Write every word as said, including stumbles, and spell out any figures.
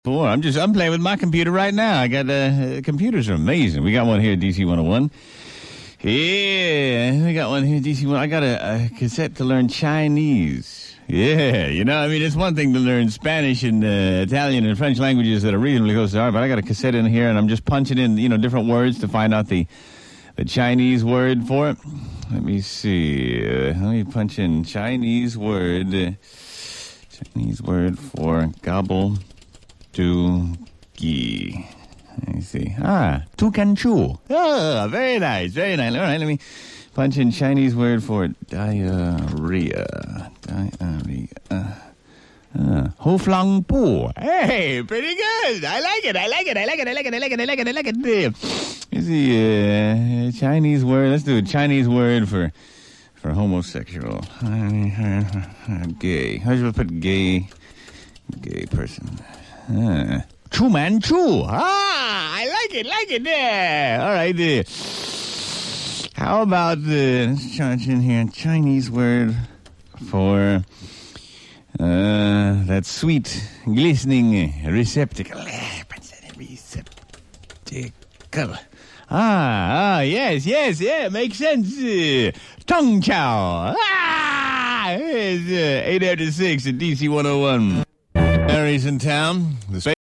Four. I'm just I'm playing with my computer right now. I got uh, computers are amazing. We got one here at D C one oh one. Yeah, we got one here at D C one. I got a, a cassette to learn Chinese. Yeah, you know, I mean, it's one thing to learn Spanish and uh, Italian and French languages that are reasonably close to heart, but I got a cassette in here, and I'm just punching in, you know, different words to find out the the Chinese word for it. Let me see. Uh, let me punch in Chinese word. Uh, Chinese word for gobble. Doogie. Let me see. Ah, Tukanchu. Ah, very nice, very nice. All right, let me punch in Chinese word for diarrhea. Diarrhea. Uh, Ho Flang Po. Hey, pretty good. I like it. I like it. I like it. I like it. I like it. I like it. I like it. Is the uh, Chinese word? Let's do a Chinese word for for homosexual. Gay. How should I put gay? Gay person. Uh, Chu Man Chu. Ah, I like it, like it there. All right, there. How about the, let's charge in here, Chinese word for uh, that sweet, glistening receptacle. Receptacle. Ah, ah, yes, yes, yeah, makes sense. Uh, tongue chow. Ah, it's uh, eight after six at D C one oh one. Mary's in town. The